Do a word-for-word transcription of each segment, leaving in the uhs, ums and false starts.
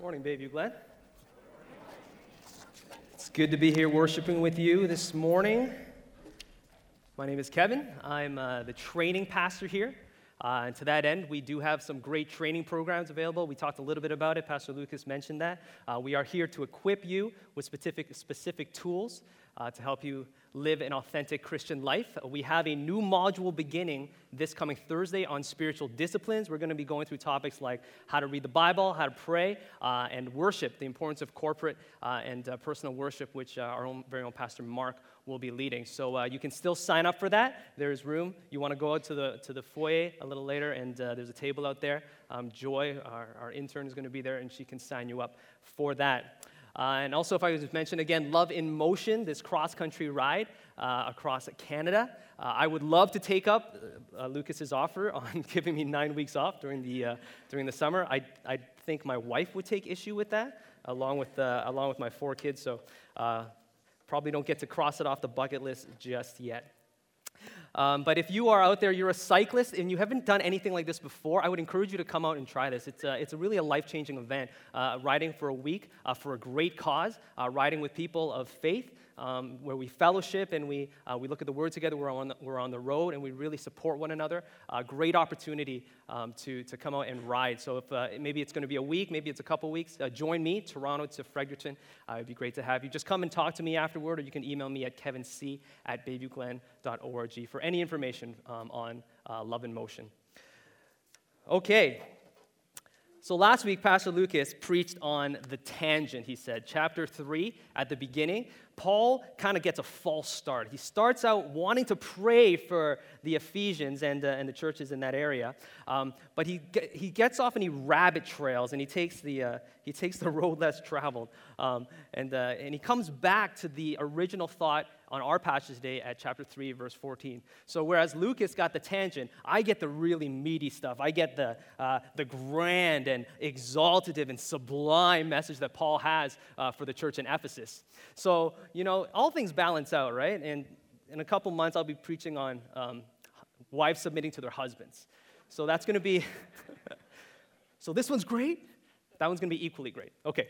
Morning, baby Glenn. It's good to be here worshiping with you this morning. My name is Kevin. I'm uh, the training pastor here. Uh, and to that end, we do have some great training programs available. We talked a little bit about it. Pastor Lucas mentioned that. Uh, we are here to equip you with specific, specific tools uh, to help you live an authentic Christian life. We have a new module beginning this coming Thursday on spiritual disciplines. We're going to be going through topics like how to read the Bible, how to pray, uh, and worship, the importance of corporate uh, and uh, personal worship, which uh, our own very own Pastor Mark will be leading. So uh, you can still sign up for that. There's room. You want to go out to the to the foyer a little later, and uh, there's a table out there. Um, Joy, our, our intern, is going to be there, and she can sign you up for that. Uh, and also, if I could just mention again, Love in Motion, this cross-country ride uh, across Canada. Uh, I would love to take up uh, Lucas's offer on giving me nine weeks off during the uh, during the summer. I I think my wife would take issue with that, along with uh, along with my four kids. So uh, probably don't get to cross it off the bucket list just yet. Um, but if you are out there, you're a cyclist, and you haven't done anything like this before, I would encourage you to come out and try this. It's, a, it's a really a life-changing event, uh, riding for a week uh, for a great cause, uh, riding with people of faith, um, where we fellowship and we uh, we look at the Word together. We're on the, we're on the road, and we really support one another. Uh, great opportunity um, to, to come out and ride. So if uh, maybe it's going to be a week, maybe it's a couple weeks, uh, join me, Toronto to Fredericton. Uh, it'd be great to have you. Just come and talk to me afterward, or you can email me at kevinc at babyglenne dot org for any information um, on uh, Love in Motion. Okay, so last week, Pastor Lucas preached on the tangent, he said. Chapter three, at the beginning, Paul kind of gets a false start. He starts out wanting to pray for the Ephesians and, uh, and the churches in that area, um, but he get, he gets off and he rabbit trails, and he takes the uh, he takes the road less traveled, um, and uh, and he comes back to the original thought on our passage today at chapter three, verse fourteen. So whereas Lucas got the tangent, I get the really meaty stuff. I get the uh, the grand and exaltative and sublime message that Paul has uh, for the church in Ephesus. So, you know, all things balance out, right? And in a couple months, I'll be preaching on um, wives submitting to their husbands. So that's going to be, so this one's great. That one's going to be equally great. Okay.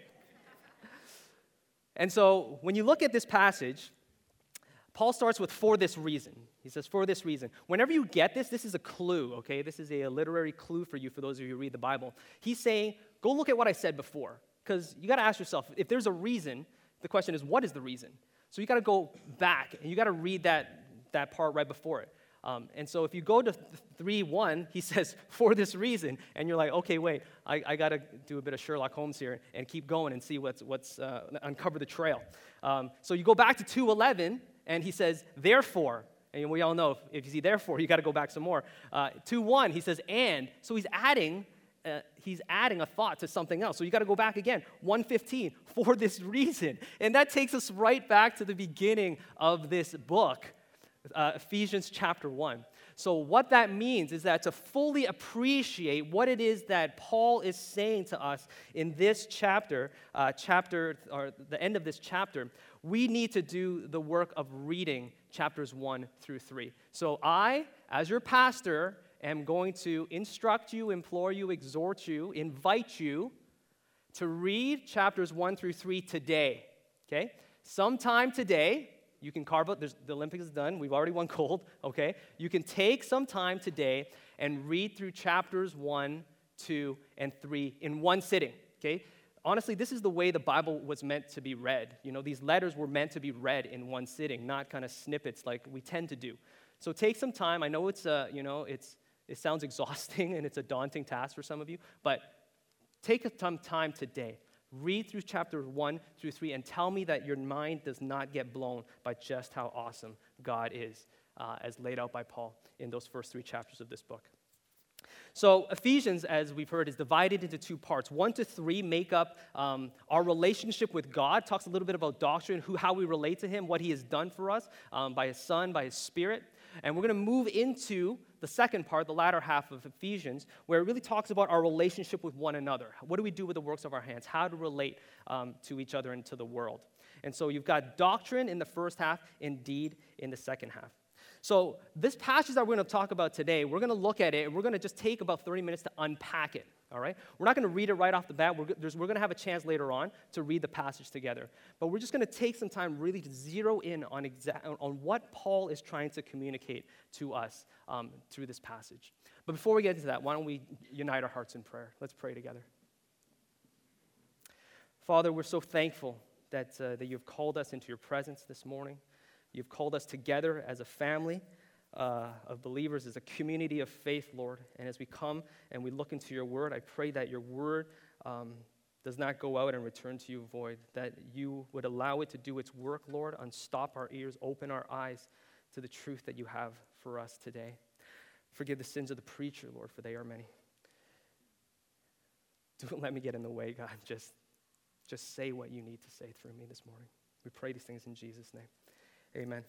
And so when you look at this passage, Paul starts with for this reason. He says, for this reason. Whenever you get this, this is a clue, okay? This is a literary clue for you, for those of you who read the Bible. He's saying, go look at what I said before. Because you got to ask yourself, if there's a reason, the question is, what is the reason? So you got to go back, and you got to read that, that part right before it. Um, and so if you go to three one, he says, for this reason, and you're like, okay, wait, I, I got to do a bit of Sherlock Holmes here and keep going and see what's, what's uh, uncover the trail. Um, so you go back to two eleven, and he says, therefore, and we all know, if, if you see therefore, you got to go back some more. Uh, two one, he says, and, so he's adding Uh, he's adding a thought to something else. So you got to go back again. one fifteen, for this reason. And that takes us right back to the beginning of this book, uh, Ephesians chapter one. So what that means is that to fully appreciate what it is that Paul is saying to us in this chapter, uh, chapter or the end of this chapter, we need to do the work of reading chapters one through three. So I, as your pastor, am going to instruct you, implore you, exhort you, invite you to read chapters one through three today, okay? Sometime today, you can carve out, there's, the Olympics is done, we've already won gold, okay? You can take some time today and read through chapters one, two, and three in one sitting, okay? Honestly, this is the way the Bible was meant to be read. You know, these letters were meant to be read in one sitting, not kind of snippets like we tend to do. So take some time. I know it's, uh, you know, it's, It sounds exhausting, and it's a daunting task for some of you, but take some time today. Read through chapters one through three and tell me that your mind does not get blown by just how awesome God is, uh, as laid out by Paul in those first three chapters of this book. So Ephesians, as we've heard, is divided into two parts. One to three make up um, our relationship with God, talks a little bit about doctrine, who, how we relate to him, what he has done for us um, by his Son, by his Spirit. And we're going to move into the second part, the latter half of Ephesians, where it really talks about our relationship with one another. What do we do with the works of our hands? How to relate um, to each other and to the world. And so you've got doctrine in the first half, indeed in the second half. So this passage that we're going to talk about today, we're going to look at it, and we're going to just take about thirty minutes to unpack it. All right? We're not going to read it right off the bat. We're, go- there's- we're going to have a chance later on to read the passage together. But we're just going to take some time really to zero in on, exa- on what Paul is trying to communicate to us um, through this passage. But before we get into that, why don't we unite our hearts in prayer? Let's pray together. Father, we're so thankful that, uh, that you've called us into your presence this morning. You've called us together as a family Uh, of believers, as a community of faith, Lord. And as we come and we look into your word, I pray that your word um, does not go out and return to you void, that you would allow it to do its work, Lord, unstop our ears, open our eyes to the truth that you have for us today. Forgive the sins of the preacher, Lord, for they are many. Don't let me get in the way, God. Just, just say what you need to say through me this morning. We pray these things in Jesus' name. Amen.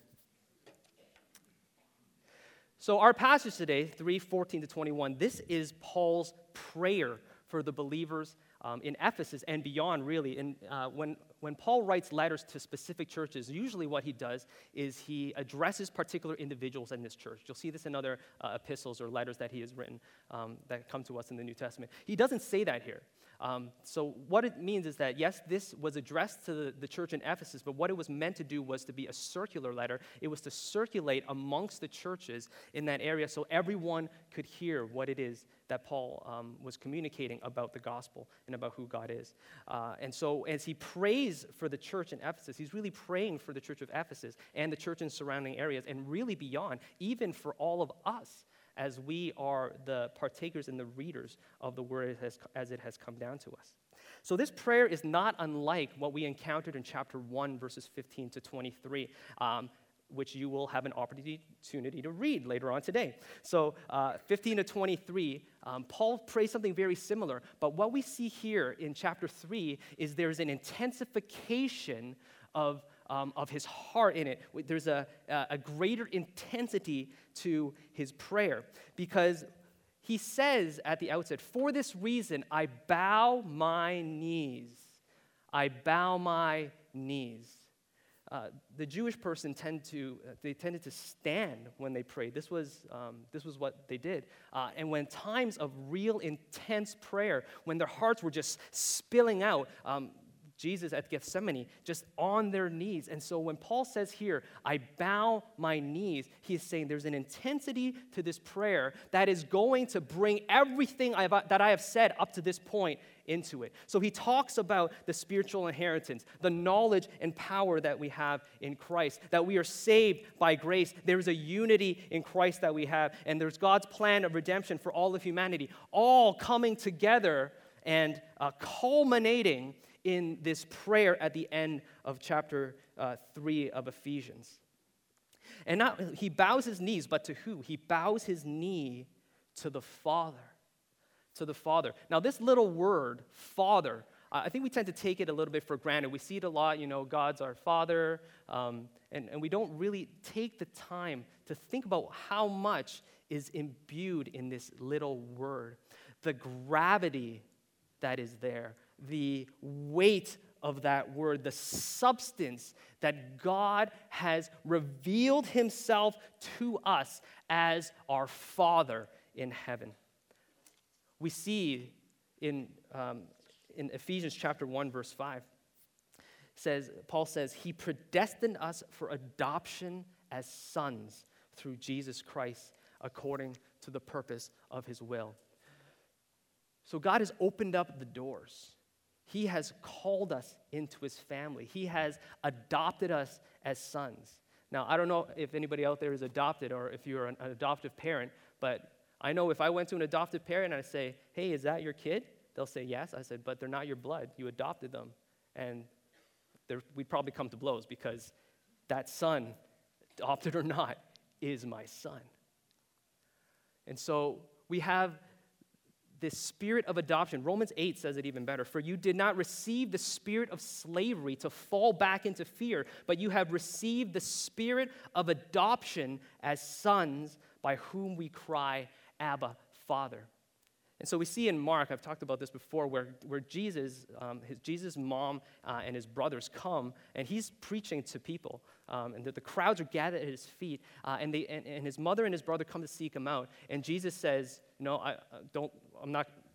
So our passage today, three fourteen to twenty-one, this is Paul's prayer for the believers um, in Ephesus and beyond, really. And uh, when, when Paul writes letters to specific churches, usually what he does is he addresses particular individuals in this church. You'll see this in other uh, epistles or letters that he has written um, that come to us in the New Testament. He doesn't say that here. Um, so what it means is that, yes, this was addressed to the, the church in Ephesus, but what it was meant to do was to be a circular letter. It was to circulate amongst the churches in that area so everyone could hear what it is that Paul um, was communicating about the gospel and about who God is. Uh, and so as he prays for the church in Ephesus, he's really praying for the church of Ephesus and the church in surrounding areas and really beyond, even for all of us, as we are the partakers and the readers of the word as, as it has come down to us. So this prayer is not unlike what we encountered in chapter one, verses fifteen to twenty-three, um, which you will have an opportunity to read later on today. So uh, fifteen to twenty-three, um, Paul prays something very similar, but what we see here in chapter three is there's an intensification of Um, of his heart in it. There's a, a greater intensity to his prayer because he says at the outset, for this reason, I bow my knees. I bow my knees. Uh, the Jewish person tend to, uh, they tended to stand when they prayed. This was, um, this was what they did. Uh, and when times of real intense prayer, when their hearts were just spilling out, um, Jesus at Gethsemane, just on their knees. And so when Paul says here, I bow my knees, he's saying there's an intensity to this prayer that is going to bring everything I've, that I have said up to this point into it. So he talks about the spiritual inheritance, the knowledge and power that we have in Christ, that we are saved by grace. There's a unity in Christ that we have, and there's God's plan of redemption for all of humanity, all coming together and uh, culminating in this prayer at the end of chapter uh, three of Ephesians. And not he bows his knees, but to who? He bows his knee to the Father. To the Father. Now, this little word, Father, uh, I think we tend to take it a little bit for granted. We see it a lot, you know, God's our Father, um, and, and we don't really take the time to think about how much is imbued in this little word. The gravity that is there, the weight of that word, the substance that God has revealed himself to us as our Father in heaven. We see in, um, in Ephesians chapter one, verse five, says, Paul says, he predestined us for adoption as sons through Jesus Christ according to the purpose of his will. So God has opened up the doors. He has called us into his family. He has adopted us as sons. Now, I don't know if anybody out there is adopted or if you're an, an adoptive parent, but I know if I went to an adoptive parent and I say, hey, is that your kid? They'll say yes. I said, but they're not your blood. You adopted them. And we'd probably come to blows because that son, adopted or not, is my son. And so we have this spirit of adoption. Romans eight says it even better. For you did not receive the spirit of slavery to fall back into fear, but you have received the spirit of adoption as sons by whom we cry, Abba, Father. And so we see in Mark, I've talked about this before, where, where Jesus, um, his, Jesus' mom uh, and his brothers come, and he's preaching to people. Um, and the, the crowds are gathered at his feet, uh, and, they, and, and his mother and his brother come to seek him out. And Jesus says, no, I, I don't, I'm not,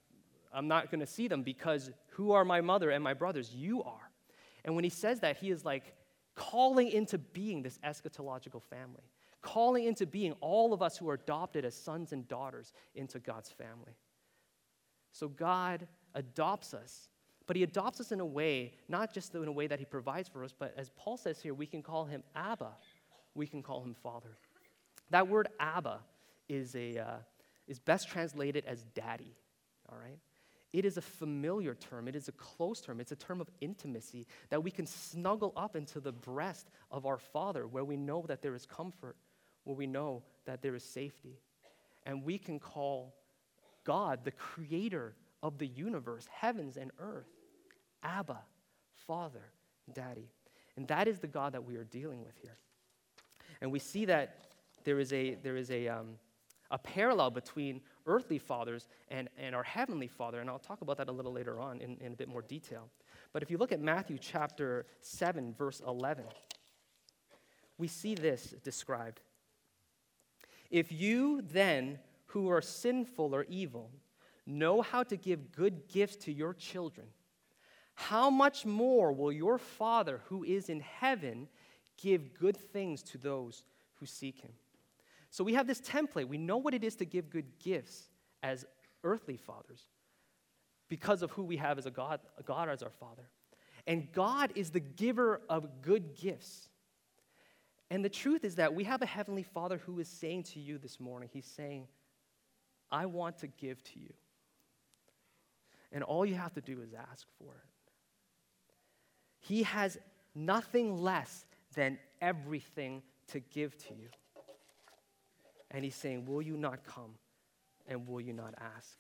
I'm not going to see them because who are my mother and my brothers? You are. And when he says that, he is like calling into being this eschatological family, calling into being all of us who are adopted as sons and daughters into God's family. So God adopts us, but he adopts us in a way, not just in a way that he provides for us, but as Paul says here, we can call him Abba. We can call him Father. That word Abba is, a, uh, is best translated as daddy, all right? It is a familiar term. It is a close term. It's a term of intimacy that we can snuggle up into the breast of our Father where we know that there is comfort, where we know that there is safety. And we can call God, the creator of the universe, heavens and earth, Abba, Father, Daddy. And that is the God that we are dealing with here. And we see that there is a, there is a, um, a parallel between earthly fathers and, and our heavenly Father, and I'll talk about that a little later on in, in a bit more detail. But if you look at Matthew chapter seven, verse eleven, we see this described. If you then, who are sinful or evil, know how to give good gifts to your children, how much more will your Father who is in heaven give good things to those who seek him? So we have this template. We know what it is to give good gifts as earthly fathers because of who we have as a God, a God as our Father. And God is the giver of good gifts. And the truth is that we have a heavenly Father who is saying to you this morning, he's saying, I want to give to you. And all you have to do is ask for it. He has nothing less than everything to give to you. And he's saying, will you not come and will you not ask?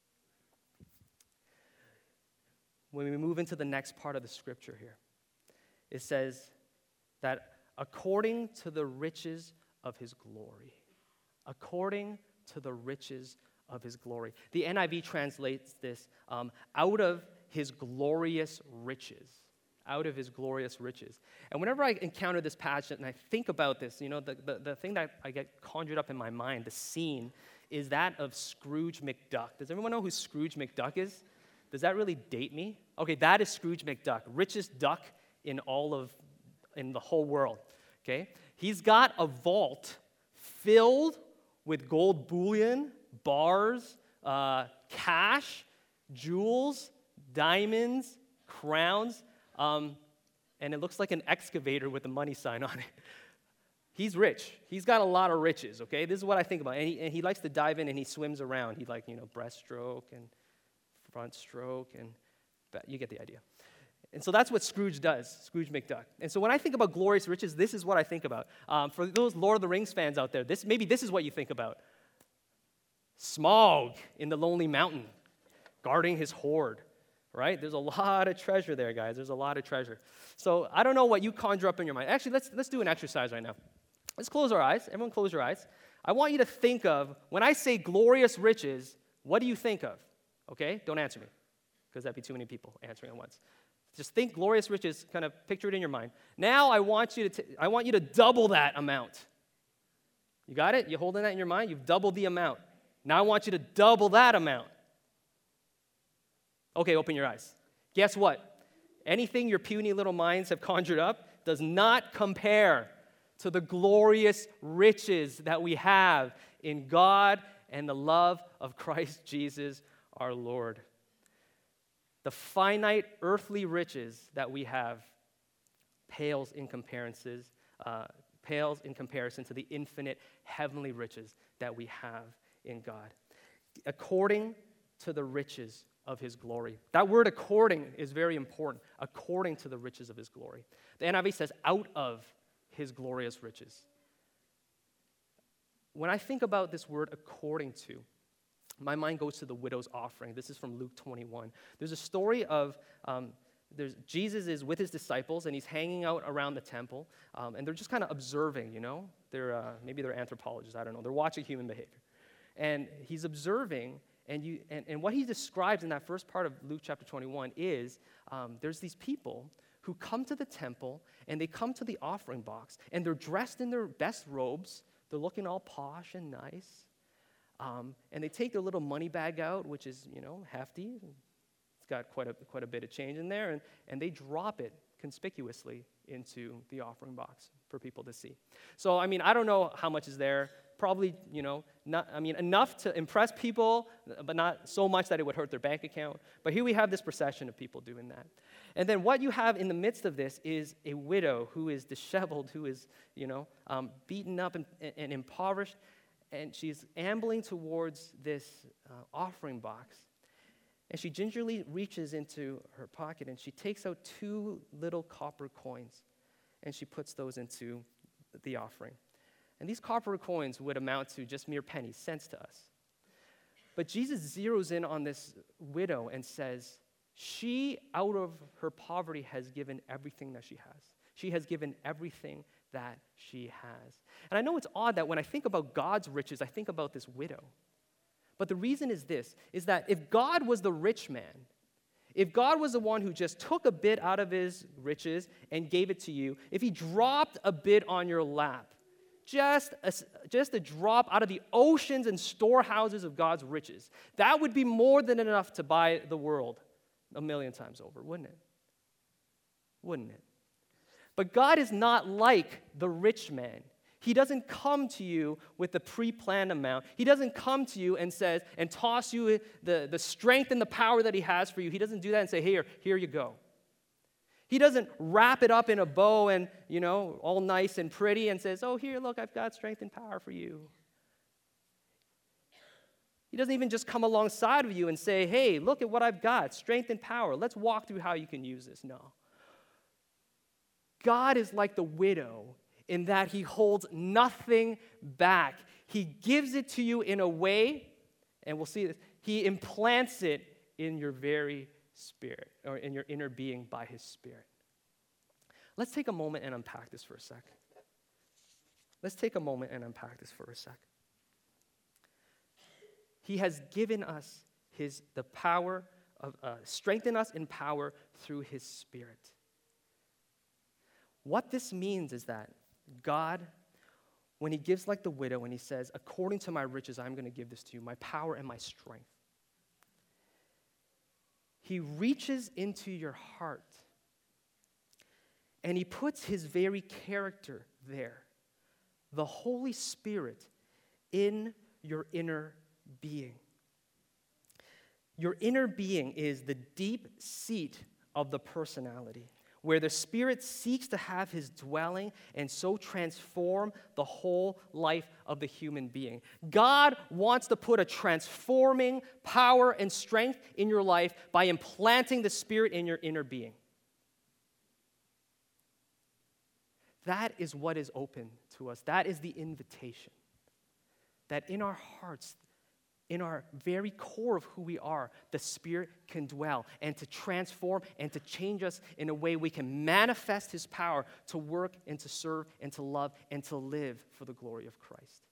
When we move into the next part of the scripture here, it says that according to the riches of his glory, according to the riches of his glory. The N I V translates this, um, out of his glorious riches. Out of his glorious riches. And whenever I encounter this passage and I think about this, you know, the, the, the thing that I get conjured up in my mind, the scene, is that of Scrooge McDuck. Does everyone know who Scrooge McDuck is? Does that really date me? Okay, that is Scrooge McDuck, richest duck in all of, in the whole world, okay? He's got a vault filled with gold bullion, bars, uh, cash, jewels, diamonds, crowns, Um, and it looks like an excavator with a money sign on it. He's rich. He's got a lot of riches, okay? This is what I think about. And he, and he likes to dive in and he swims around. He like, you know, breaststroke and front stroke and you get the idea. And so that's what Scrooge does, Scrooge McDuck. And so when I think about glorious riches, this is what I think about. Um, for those Lord of the Rings fans out there, this maybe this is what you think about. Smaug in the Lonely Mountain, guarding his hoard. Right? There's a lot of treasure there, guys. There's a lot of treasure. So I don't know what you conjure up in your mind. Actually, let's, let's do an exercise right now. Let's close our eyes. Everyone close your eyes. I want you to think of, when I say glorious riches, what do you think of? Okay? Don't answer me, because that'd be too many people answering at once. Just think glorious riches, kind of picture it in your mind. Now I want you to, t- I want you to double that amount. You got it? You holding that in your mind? You've doubled the amount. Now I want you to double that amount. Okay, open your eyes. Guess what? Anything your puny little minds have conjured up does not compare to the glorious riches that we have in God and the love of Christ Jesus our Lord. The finite earthly riches that we have pales in comparisons, uh, pales in comparison to the infinite heavenly riches that we have in God. According to the riches of his glory. That word according is very important. According to the riches of his glory. The N I V says out of his glorious riches. When I think about this word according to, my mind goes to the widow's offering. This is from Luke twenty-one. There's a story of um, there's, Jesus is with his disciples and he's hanging out around the temple um, and they're just kind of observing, you know. They're uh, maybe they're anthropologists, I don't know. They're watching human behavior. And he's observing. And, you, and, and what he describes in that first part of Luke chapter twenty-one is um, there's these people who come to the temple and they come to the offering box and they're dressed in their best robes. They're looking all posh and nice. Um, and they take their little money bag out, which is, you know, hefty. It's got quite a, quite a bit of change in there, and, and they drop it conspicuously into the offering box for people to see. So, I mean, I don't know how much is there. Probably, you know, not, I mean, enough to impress people, but not so much that it would hurt their bank account. But here we have this procession of people doing that. And then what you have in the midst of this is a widow who is disheveled, who is, you know, um, beaten up and, and impoverished, and she's ambling towards this uh, offering box. And she gingerly reaches into her pocket, and she takes out two little copper coins, and she puts those into the offering. And these copper coins would amount to just mere pennies, cents to us. But Jesus zeroes in on this widow and says, she, out of her poverty, has given everything that she has. She has given everything that she has. And I know it's odd that when I think about God's riches, I think about this widow. But the reason is this, is that if God was the rich man, if God was the one who just took a bit out of his riches and gave it to you, if he dropped a bit on your lap, just a, just a drop out of the oceans and storehouses of God's riches, that would be more than enough to buy the world a million times over, wouldn't it? Wouldn't it? But God is not like the rich man. He doesn't come to you with a pre-planned amount. He doesn't come to you and says, and toss you the, the strength and the power that he has for you. He doesn't do that and say, here, here you go. He doesn't wrap it up in a bow and, you know, all nice and pretty and says, oh, here, look, I've got strength and power for you. He doesn't even just come alongside of you and say, hey, look at what I've got, strength and power. Let's walk through how you can use this. No. God is like the widow in that he holds nothing back. He gives it to you in a way, and we'll see this, he implants it in your very spirit, or in your inner being by his Spirit. Let's take a moment and unpack this for a sec. Let's take a moment and unpack this for a sec. He has given us his the power of uh, strengthen us in power through his Spirit. What this means is that God, when he gives like the widow and he says, according to my riches, I'm going to give this to you, my power and my strength. He reaches into your heart and he puts his very character there, the Holy Spirit, in your inner being. Your inner being is the deep seat of the personality, where the Spirit seeks to have his dwelling and so transform the whole life of the human being. God wants to put a transforming power and strength in your life by implanting the Spirit in your inner being. That is what is open to us. That is the invitation. That in our hearts, in our very core of who we are, the Spirit can dwell and to transform and to change us in a way we can manifest his power to work and to serve and to love and to live for the glory of Christ.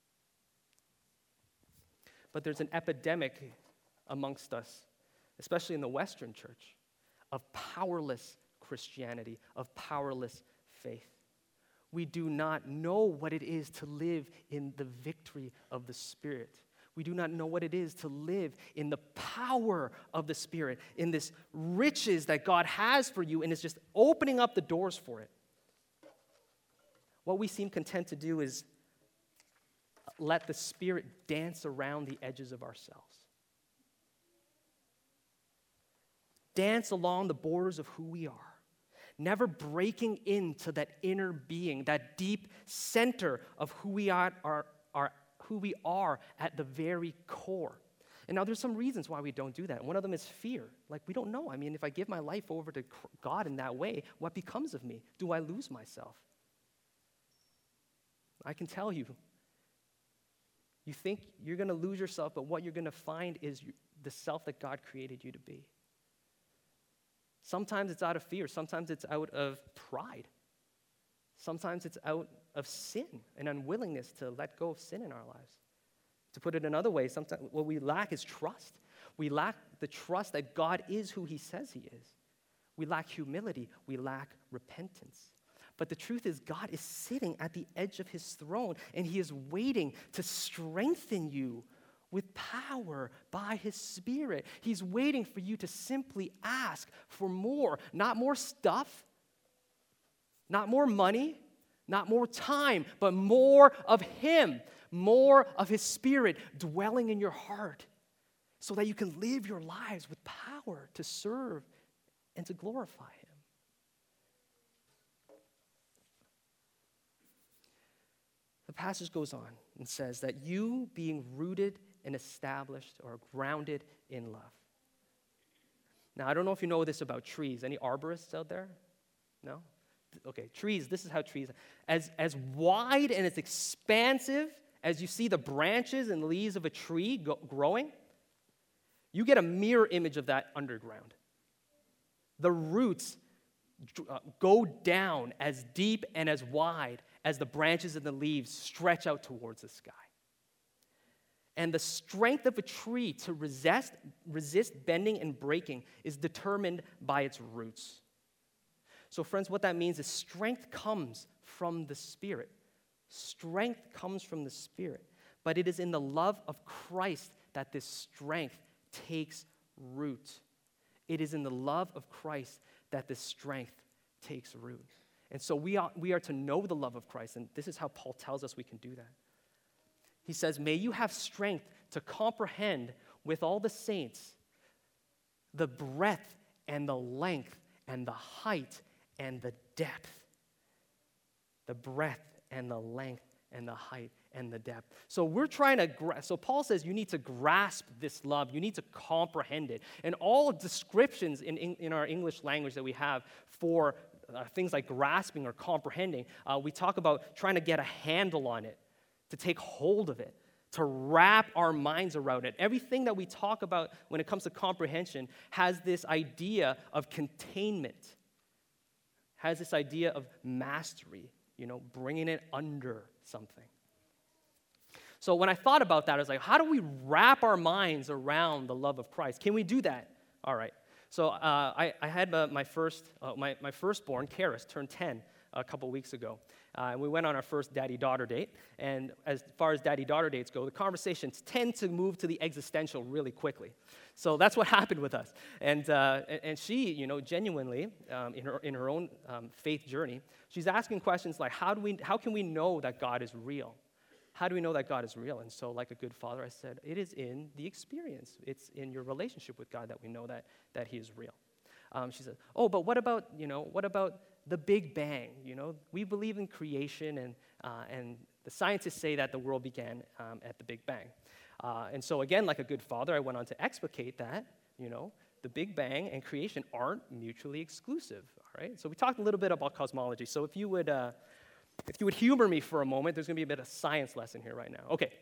But there's an epidemic amongst us, especially in the Western church, of powerless Christianity, of powerless faith. We do not know what it is to live in the victory of the Spirit. We do not know what it is to live in the power of the Spirit, in this riches that God has for you, and is just opening up the doors for it. What we seem content to do is let the Spirit dance around the edges of ourselves. Dance along the borders of who we are, never breaking into that inner being, that deep center of who we are, are, are who we are at the very core. And now there's some reasons why we don't do that. One of them is fear. Like, we don't know. I mean, if I give my life over to God in that way, what becomes of me? Do I lose myself? I can tell you, you think you're going to lose yourself, but what you're going to find is the self that God created you to be. Sometimes it's out of fear. Sometimes it's out of pride. Sometimes it's out of sin, an unwillingness to let go of sin in our lives. To put it another way, sometimes what we lack is trust. We lack the trust that God is who he says he is. We lack humility. We lack repentance. But the truth is, God is sitting at the edge of his throne, and he is waiting to strengthen you with power by his Spirit. He's waiting for you to simply ask for more, not more stuff, not more money, not more time, but more of him, more of his Spirit dwelling in your heart so that you can live your lives with power to serve and to glorify him. The passage goes on and says that you being rooted and established or grounded in love. Now, I don't know if you know this about trees. Any arborists out there? No? Okay, trees, this is how trees, as, as wide and as expansive as you see the branches and leaves of a tree go, growing, you get a mirror image of that underground. The roots uh, go down as deep and as wide as the branches and the leaves stretch out towards the sky. And the strength of a tree to resist, resist bending and breaking is determined by its roots. So, friends, what that means is strength comes from the Spirit. Strength comes from the Spirit. But it is in the love of Christ that this strength takes root. It is in the love of Christ that this strength takes root. And so we are, we are to know the love of Christ, and this is how Paul tells us we can do that. He says, may you have strength to comprehend with all the saints the breadth and the length and the height and the depth. The breadth and the length and the height and the depth. So we're trying to, gra- so Paul says you need to grasp this love. You need to comprehend it. And all descriptions in, in, in our English language that we have for uh, things like grasping or comprehending, uh, we talk about trying to get a handle on it, to take hold of it, to wrap our minds around it. Everything that we talk about when it comes to comprehension has this idea of containment, has this idea of mastery, you know, bringing it under something. So when I thought about that, I was like, how do we wrap our minds around the love of Christ? Can we do that? All right. So uh, I, I had uh, my first, uh, my, my firstborn, Karis, turned ten a couple weeks ago. Uh, and we went on our first daddy-daughter date. And as far as daddy-daughter dates go, the conversations tend to move to the existential really quickly. So that's what happened with us. And uh, and she, you know, genuinely, um, in her in her own um, faith journey, she's asking questions like, how do we, how can we know that God is real? How do we know that God is real? And so, like a good father, I said, it is in the experience. It's in your relationship with God that we know that that He is real. Um, she said, oh, but what about, you know, what about the Big Bang? You know, we believe in creation, and uh, and the scientists say that the world began um, at the Big Bang. Uh, and so again, like a good father, I went on to explicate that, you know, the Big Bang and creation aren't mutually exclusive. All right. So we talked a little bit about cosmology. So if you would, uh, if you would humor me for a moment, there's going to be a bit of science lesson here right now. Okay.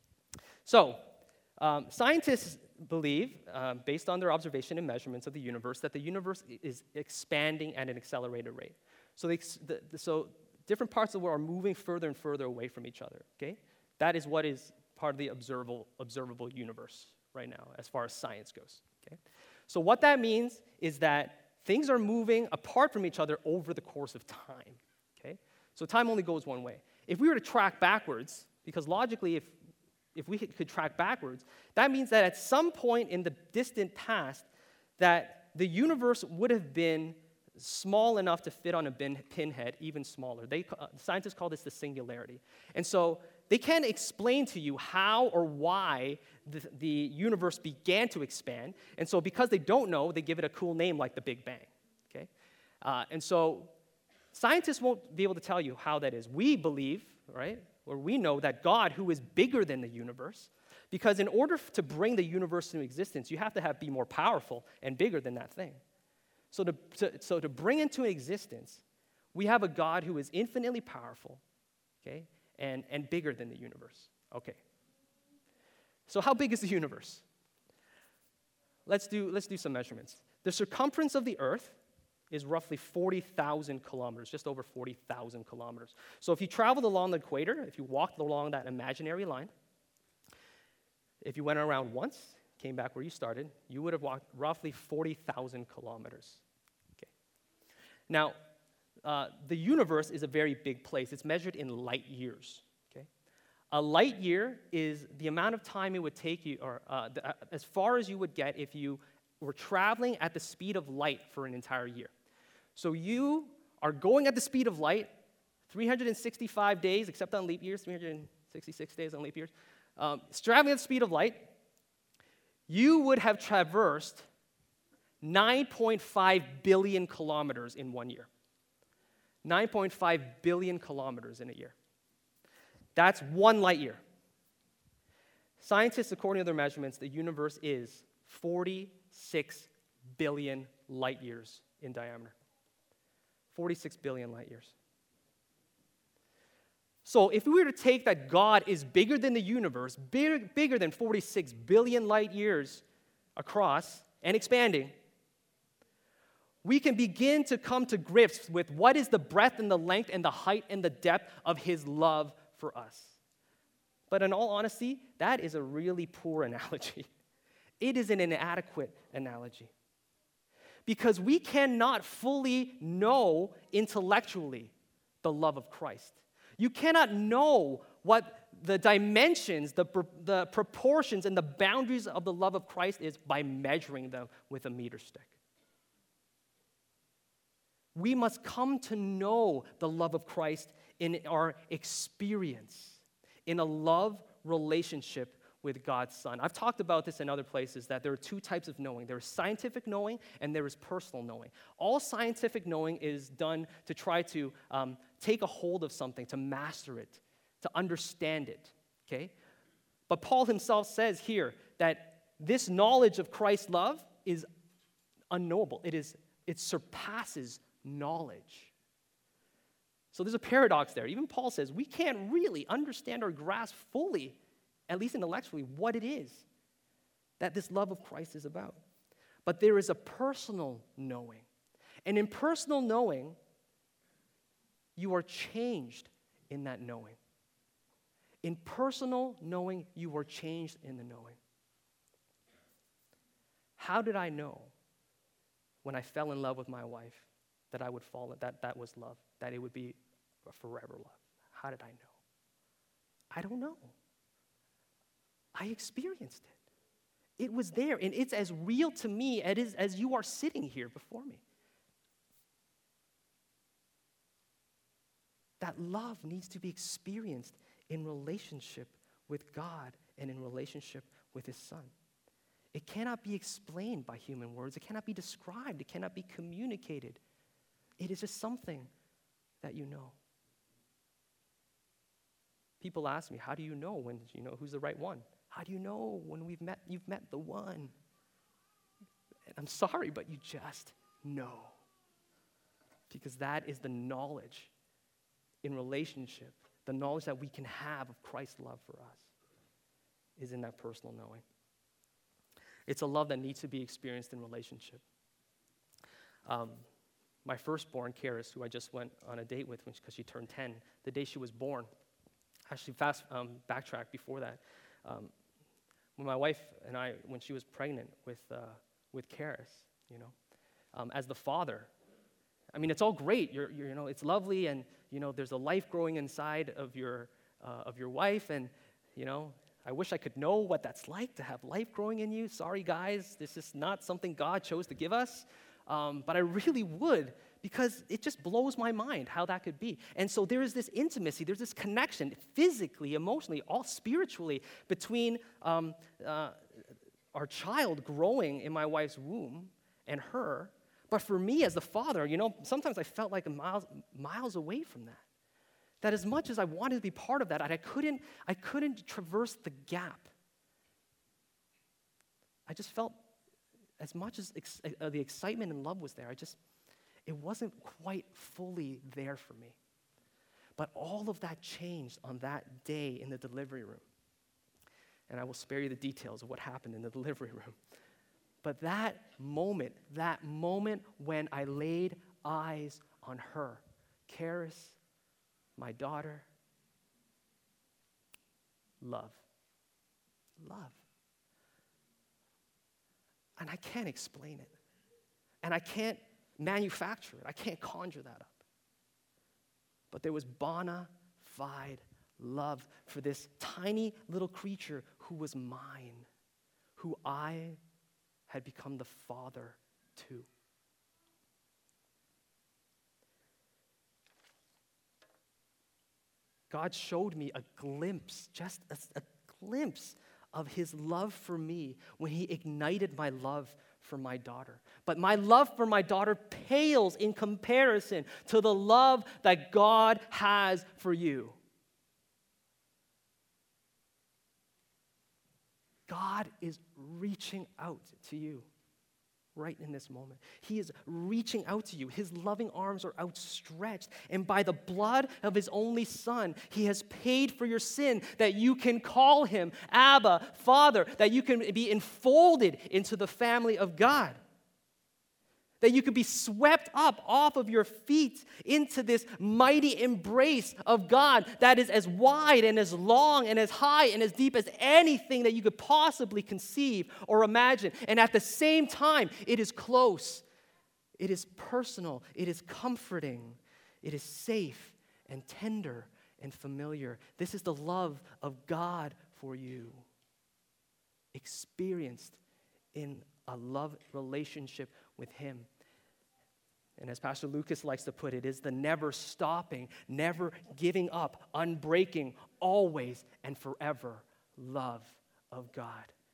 So um, scientists believe, uh, based on their observation and measurements of the universe, that the universe is expanding at an accelerated rate. So, they, the, the, so different parts of the world are moving further and further away from each other. Okay, that is what is part of the observable observable universe right now, as far as science goes. Okay, so what that means is that things are moving apart from each other over the course of time. Okay, so time only goes one way. If we were to track backwards, because logically, if If we could track backwards, that means that at some point in the distant past, that the universe would have been small enough to fit on a bin, pinhead, even smaller. They, uh, scientists call this the singularity. And so they can't explain to you how or why the, the universe began to expand. And so because they don't know, they give it a cool name like the Big Bang. Okay? Uh, and so scientists won't be able to tell you how that is. We believe, right, or we know that God, who is bigger than the universe, because in order to bring the universe into existence, you have to have be more powerful and bigger than that thing. So to, to, so to bring into existence, we have a God who is infinitely powerful, okay, and, and bigger than the universe. Okay. So how big is the universe? Let's do, let's do some measurements. The circumference of the earth is roughly forty thousand kilometers, just over forty thousand kilometers. So if you traveled along the equator, if you walked along that imaginary line, if you went around once, came back where you started, you would have walked roughly forty thousand kilometers. Okay. Now, uh, the universe is a very big place. It's measured in light years. Okay. A light year is the amount of time it would take you, or uh, the, uh, as far as you would get if you were traveling at the speed of light for an entire year. So you are going at the speed of light, three hundred sixty-five days, except on leap years, three hundred sixty-six days on leap years, um, traveling at the speed of light, you would have traversed nine point five billion kilometers in one year. nine point five billion kilometers in a year. That's one light year. Scientists, according to their measurements, the universe is forty-six billion light years in diameter. forty-six billion light years. So if we were to take that God is bigger than the universe, big, bigger than forty-six billion light years across and expanding, we can begin to come to grips with what is the breadth and the length and the height and the depth of his love for us. But in all honesty, that is a really poor analogy. It is an inadequate analogy. Because we cannot fully know intellectually the love of Christ. You cannot know what the dimensions, the, the proportions, and the boundaries of the love of Christ is by measuring them with a meter stick. We must come to know the love of Christ in our experience, in a love relationship with God's Son. I've talked about this in other places, that there are two types of knowing. There is scientific knowing and there is personal knowing. All scientific knowing is done to try to um, take a hold of something, to master it, to understand it, okay? But Paul himself says here that this knowledge of Christ's love is unknowable. It is, it surpasses knowledge. So there's a paradox there. Even Paul says we can't really understand or grasp fully, at least intellectually, what it is that this love of Christ is about. But there is a personal knowing. And in personal knowing, you are changed in that knowing. In personal knowing, you are changed in the knowing. How did I know when I fell in love with my wife that I would fall, that that was love, that it would be a forever love? How did I know? I don't know. I experienced it. It was there, and it's as real to me as, it is, as you are sitting here before me. That love needs to be experienced in relationship with God and in relationship with his Son. It cannot be explained by human words. It cannot be described. It cannot be communicated. It is just something that you know. People ask me, how do you know when you know who's the right one? How do you know when we've met, you've met the one? And I'm sorry, but you just know. Because that is the knowledge in relationship, the knowledge that we can have of Christ's love for us is in that personal knowing. It's a love that needs to be experienced in relationship. Um, my firstborn, Karis, who I just went on a date with because she turned ten, the day she was born, actually fast um, backtrack before that. Um, when my wife and I, when she was pregnant with uh, with Karis, you know, um, as the father, I mean, it's all great. You're, you're, you know, it's lovely, and you know, there's a life growing inside of your uh, of your wife, and you know, I wish I could know what that's like to have life growing in you. Sorry, guys, this is not something God chose to give us, um, but I really would, because it just blows my mind how that could be. And so there is this intimacy, there's this connection, physically, emotionally, all spiritually, between um, uh, our child growing in my wife's womb and her. But for me as the father, you know, sometimes I felt like miles, miles away from that. That as much as I wanted to be part of that, I couldn't, I couldn't traverse the gap. I just felt, as much as ex- uh, the excitement and love was there, I just, it wasn't quite fully there for me. But all of that changed on that day in the delivery room. And I will spare you the details of what happened in the delivery room. But that moment, that moment when I laid eyes on her, Karis, my daughter, love. Love. And I can't explain it. And I can't manufacture it. I can't conjure that up. But there was bona fide love for this tiny little creature who was mine, who I had become the father to. God showed me a glimpse, just a, a glimpse of his love for me when he ignited my love for my daughter. But my love for my daughter pales in comparison to the love that God has for you. God is reaching out to you right in this moment. He is reaching out to you. His loving arms are outstretched. And by the blood of his only son, he has paid for your sin that you can call him Abba, Father, that you can be enfolded into the family of God. That you could be swept up off of your feet into this mighty embrace of God that is as wide and as long and as high and as deep as anything that you could possibly conceive or imagine. And at the same time, it is close, it is personal, it is comforting, it is safe and tender and familiar. This is the love of God for you, experienced in a love relationship with him. And as Pastor Lucas likes to put it, is the never stopping, never giving up, unbreaking, always and forever love of God.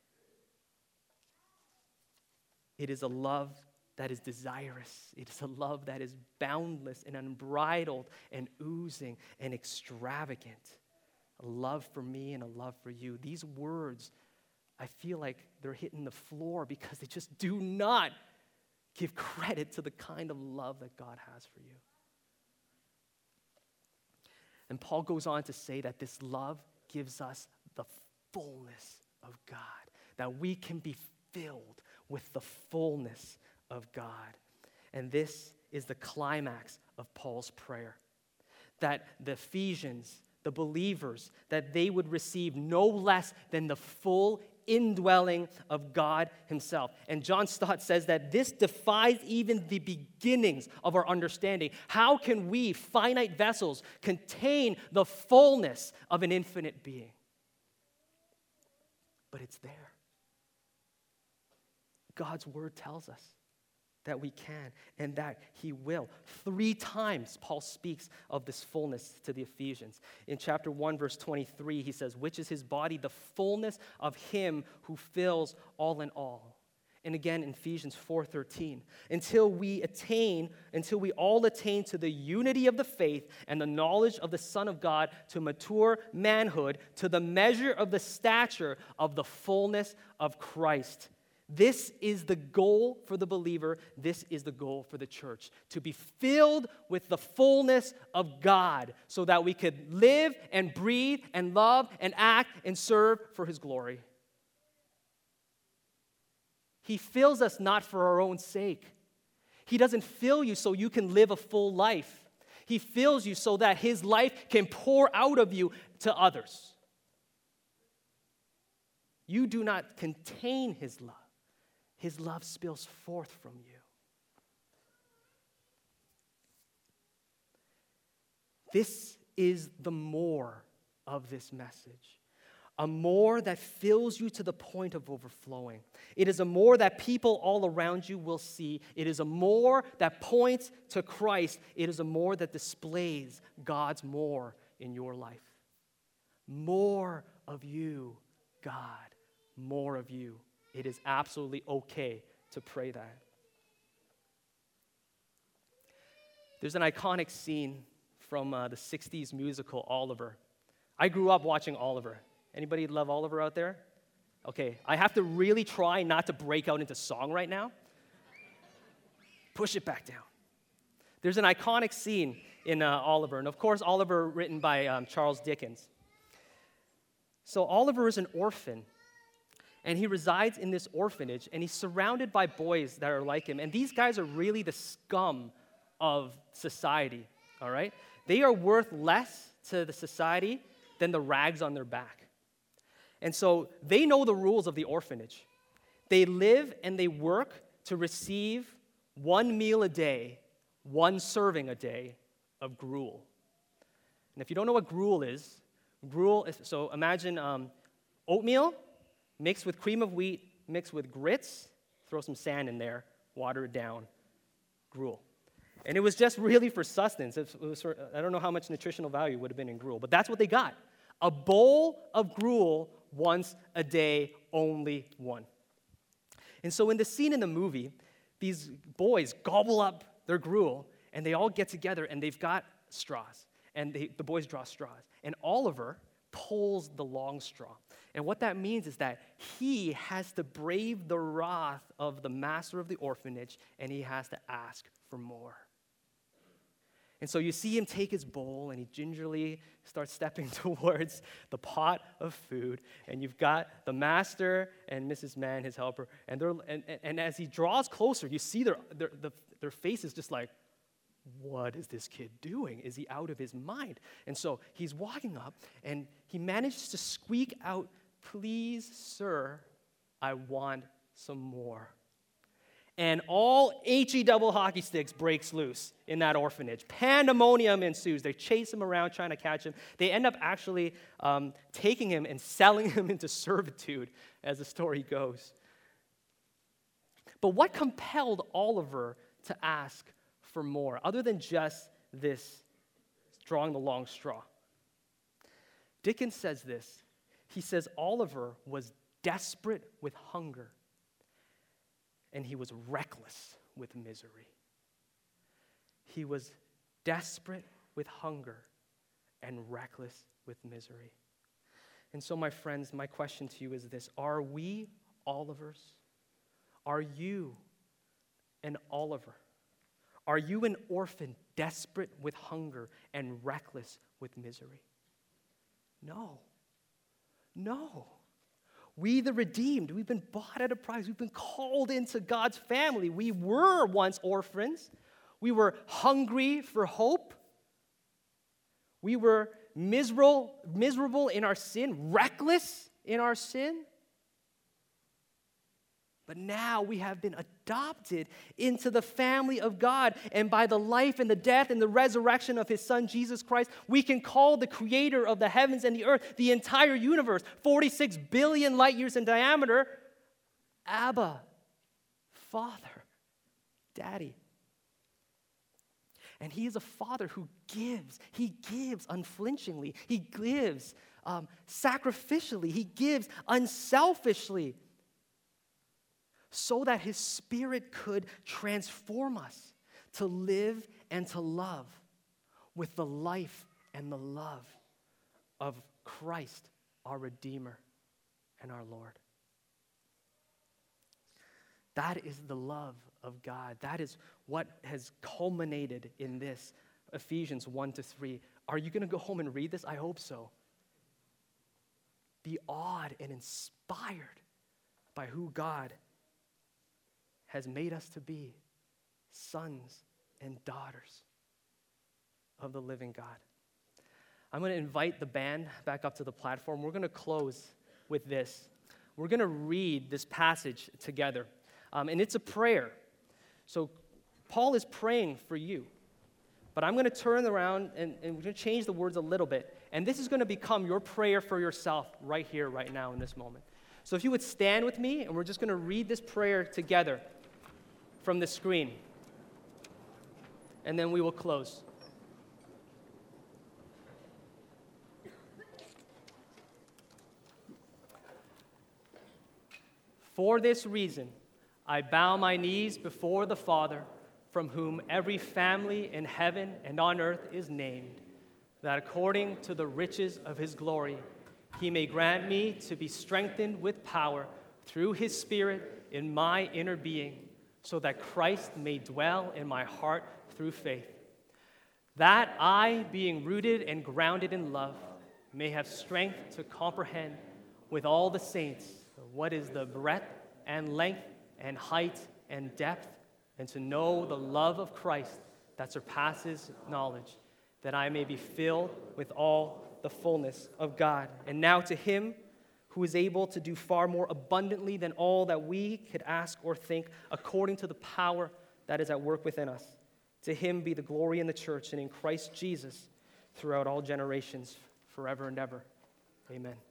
It is a love that is desirous. It is a love that is boundless and unbridled and oozing and extravagant. A love for me and a love for you. These words, I feel like they're hitting the floor because they just do not give credit to the kind of love that God has for you. And Paul goes on to say that this love gives us the fullness of God, that we can be filled with the fullness of God. And this is the climax of Paul's prayer, that the Ephesians, the believers, that they would receive no less than the full indwelling of God himself. And John Stott says that this defies even the beginnings of our understanding. How can we, finite vessels, contain the fullness of an infinite being? But it's there. God's word tells us that we can and that he will. Three times Paul speaks of this fullness to the Ephesians. In chapter one, verse twenty-three, he says, which is his body, the fullness of him who fills all in all. And again in Ephesians four thirteen, until we attain, until we all attain to the unity of the faith and the knowledge of the Son of God, to mature manhood, to the measure of the stature of the fullness of Christ. This is the goal for the believer. This is the goal for the church, to be filled with the fullness of God so that we could live and breathe and love and act and serve for his glory. He fills us not for our own sake. He doesn't fill you so you can live a full life. He fills you so that his life can pour out of you to others. You do not contain his love. His love spills forth from you. This is the more of this message. A more that fills you to the point of overflowing. It is a more that people all around you will see. It is a more that points to Christ. It is a more that displays God's more in your life. More of you, God. More of you. It is absolutely okay to pray that. There's an iconic scene from uh, the sixties musical Oliver. I grew up watching Oliver. Anybody love Oliver out there? Okay, I have to really try not to break out into song right now. Push it back down. There's an iconic scene in uh, Oliver, and of course Oliver written by um, Charles Dickens. So Oliver is an orphan. And he resides in this orphanage, and he's surrounded by boys that are like him. And these guys are really the scum of society, all right? They are worth less to the society than the rags on their back. And so they know the rules of the orphanage. They live and they work to receive one meal a day, one serving a day of gruel. And if you don't know what gruel is, Gruel, is, so imagine um, oatmeal mixed with cream of wheat, mixed with grits, throw some sand in there, water it down, gruel. And it was just really for sustenance. It was for, I don't know how much nutritional value would have been in gruel, but that's what they got. A bowl of gruel once a day, only one. And so in the scene in the movie, these boys gobble up their gruel, and they all get together, and they've got straws. And they, the boys draw straws. And Oliver pulls the long straw. And what that means is that he has to brave the wrath of the master of the orphanage, and he has to ask for more. And so you see him take his bowl, and he gingerly starts stepping towards the pot of food. And you've got the master and Missus Mann, his helper. And, they're, and, and as he draws closer, you see their, their, the, their faces just like, what is this kid doing? Is he out of his mind? And so he's walking up, and he manages to squeak out, please, sir, I want some more. And all H-E double hockey sticks breaks loose in that orphanage. Pandemonium ensues. They chase him around trying to catch him. They end up actually um, taking him and selling him into servitude, as the story goes. But what compelled Oliver to ask for more, other than just this drawing the long straw? Dickens says this. He says Oliver was desperate with hunger, and he was reckless with misery. He was desperate with hunger and reckless with misery. And so, my friends, my question to you is this: are we Olivers? Are you an Oliver? Are you an orphan desperate with hunger and reckless with misery? No. No. We, the redeemed, we've been bought at a price. We've been called into God's family. We were once orphans. We were hungry for hope. We were miserable, miserable in our sin, reckless in our sin. But now we have been adopted into the family of God. And by the life and the death and the resurrection of his son, Jesus Christ, we can call the creator of the heavens and the earth, the entire universe, forty-six billion light years in diameter, Abba, Father, Daddy. And he is a father who gives. He gives unflinchingly. He gives um, sacrificially. He gives unselfishly, so that his Spirit could transform us to live and to love with the life and the love of Christ, our Redeemer and our Lord. That is the love of God. That is what has culminated in this, Ephesians one to three. Are you going to go home and read this? I hope so. Be awed and inspired by who God has made us to be, sons and daughters of the living God. I'm going to invite the band back up to the platform. We're going to close with this. We're going to read this passage together, um, and it's a prayer. So Paul is praying for you, but I'm going to turn around and, and we're going to change the words a little bit, and this is going to become your prayer for yourself right here, right now, in this moment. So if you would stand with me, and we're just going to read this prayer together from the screen, and then we will close. For this reason, I bow my knees before the Father, from whom every family in heaven and on earth is named, that according to the riches of his glory, he may grant me to be strengthened with power through his Spirit in my inner being, so that Christ may dwell in my heart through faith, that I, being rooted and grounded in love, may have strength to comprehend with all the saints what is the breadth and length and height and depth, and to know the love of Christ that surpasses knowledge, that I may be filled with all the fullness of God. And now to him who is able to do far more abundantly than all that we could ask or think, according to the power that is at work within us. To him be the glory in the church and in Christ Jesus throughout all generations, forever and ever. Amen.